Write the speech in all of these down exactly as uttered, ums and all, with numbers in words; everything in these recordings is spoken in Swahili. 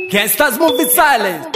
Gangsters moving silent.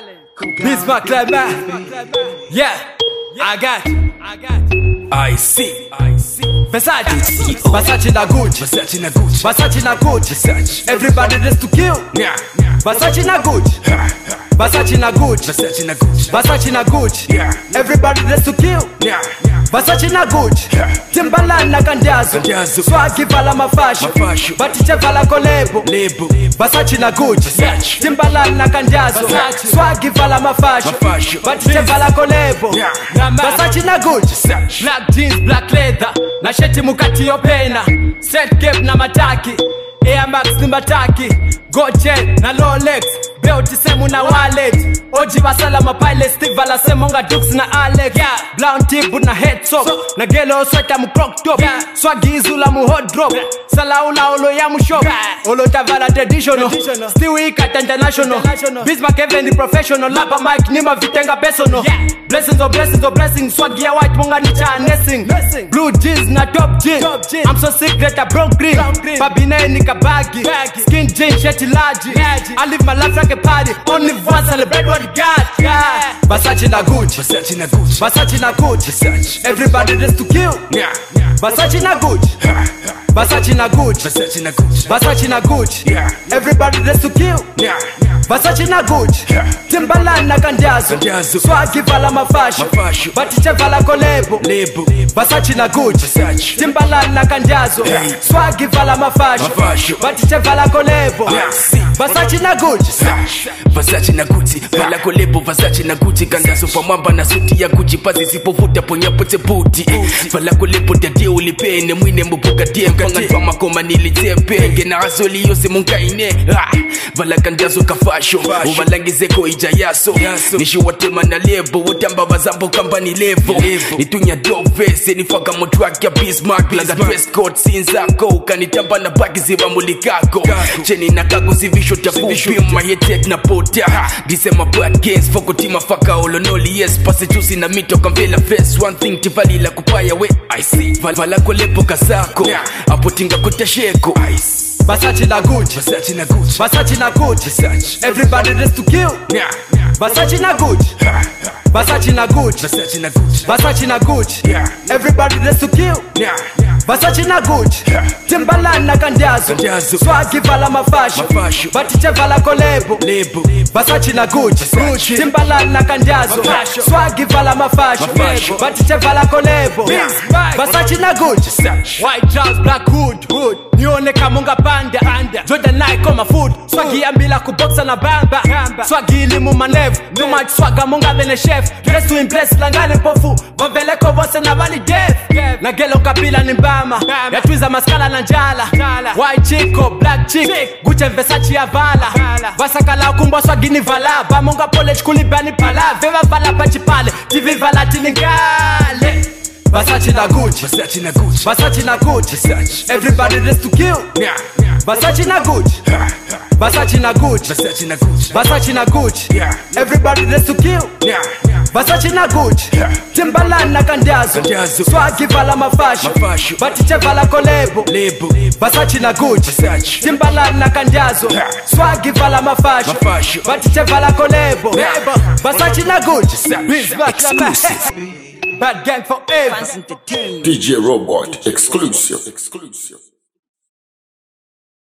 Bismarck Clement. Yeah, I got it. I got it. I see, I see. Versace, Versace na Gucci, Versace na Gucci, Versace na Gucci, Versace. Everybody dress to kill. Yeah, Versace na Gucci, Versace na Gucci, Versace na Gucci, Versace na Gucci. Yeah. Everybody dress to kill. Yeah, Versace na Gucci, Timberland na Kandiazo, Kandiazo. Swaggy vala mafashu, Mafashu. Batiche vala kolebo. Lebo, Versace na Gucci, Versace. Timberland na Kandiazo, Versace. Swaggy vala mafashu, Mafashu. Batiche vala kolebo. Yeah. Versace na Gucci, Versace. black jeans, black leather, na sheti mukati yopena, set cape na mataki, Air Max ni mataki, Gojet na Rolex, belt semu na wallet, Oji basala mapile stick vala semu nga Dukes na Alex, yeah. Brown tip na head top, na gelo sweater mu crop top, yeah. Swaggy izula mu hot drop, yeah. Sala ula olo ya mu shop, yeah. Olo tavala traditional, traditional. Still weak at international, international. Bismarck even the professional, lapa mic nima vitenga personal, yeah. Blessings or blessings or blessings, Swaggy ya white munga ni cha nessing, blue jeans na top jeans, top jeans. I'm so sick that I broke green, green. Babine ni kabagi, baggy. Skin jeans, sheti large, I live my life like a party, only one celebrate what you got, yeah. Versace na Gucci, Versace na Gucci, Versace na Gucci, Versace. Everybody dress to kill. Yeah, Versace na Gucci, Versace na Gucci, Versace na Gucci, Versace na Gucci. Yeah. Everybody dress to kill. Yeah, Versace na Gucci, Timberland na Kandiazo, Kandiazo. Swaggy vala mafashu, Mafashu. Batiche vala kolebo. Lebo, Versace na Gucci, Versace. Timberland na Kandiazo, Hey. Swaggy vala mafashu, Mafashu. Batiche vala kolebo. Yeah. Versace na Gucci, Versace na Gucci, vala kolebo. Versace na Gucci, Kandiazo pamwamba na suti ya Gucci, pazi zipovuta ponya pote buti. Vala kolebo dadie ulipene mwine mbubuka die mpanga twa makoma nilitepe ngena azoli yose munkaine. Ah, vala Kandiazo kafasho uvalangizeko ija yaso nishiwatema na lebo utamba bazambo kambani levo nitunya dove senifaka motwak ya Bismarck laga dress code sinzako ukanitamba na bagi ziva mulikako cheni na kago zivisho tafupi mayetek na pota disema bad games foko tima faka olonoli yes pase juicy na mito kamvela face one thing tivali la kupaya we I see vala kolepo kasako apotinga kutasheko ice. Versace na Gucci, Versace na Gucci, Versace na Gucci, Versace. Everybody dress to kill. Yeah, Versace na Gucci, Versace na Gucci, Versace na Gucci, Versace na Gucci. Yeah. Everybody dress to kill. Yeah, Versace na Gucci, Timberland na Kandiazo, Kandiazo. Swaggy vala mafashu, Mafashu. Batiche vala kolebo. Lebo, Versace na Gucci, Gucci. Timberland na Kandiazo, Mafashu. Swaggy vala mafashu, Mafashu. Batiche vala kolebo. Yeah. Versace na Gucci, Versace. white trousers, black hood, hood. Nione kamunga panda, panda. Jordan Nike on my food, Swaggy ambila kuboxa na bamba, bamba. Swaggy limu manevu, too much swagga munga vene chef. Dress to impress langane pofu, vavele kobose na vali death. Na gelo kapila ni mbama, ya twiza maskala na njala. White chico, black chick, Gucci Versace ya vala. Vasakala ukumbo Swaggy ni vala, bamunga pole chkuli bani pala. Veva vala pachipale, T V vala tinigale. Versace na Gucci, Versace na Gucci, Versace na Gucci, Versace. Everybody dress to kill. Yeah, Versace na Gucci, Versace na Gucci, Versace na Gucci, Versace na Gucci. Yeah. Everybody dress to kill. Yeah, Versace na Gucci, Timberland na Kandiazo, Kandiazo. Swaggy vala mafashu, Mafashu. Batiche vala kolebo. Lebo, Versace na Gucci, Versace. Timberland na Kandiazo, Swaggy vala mafashu, Mafashu. Batiche vala kolebo. Versace na Gucci, Bismarck Exclusive. Bad gang forever. D J Robot exclusive. Exclusive.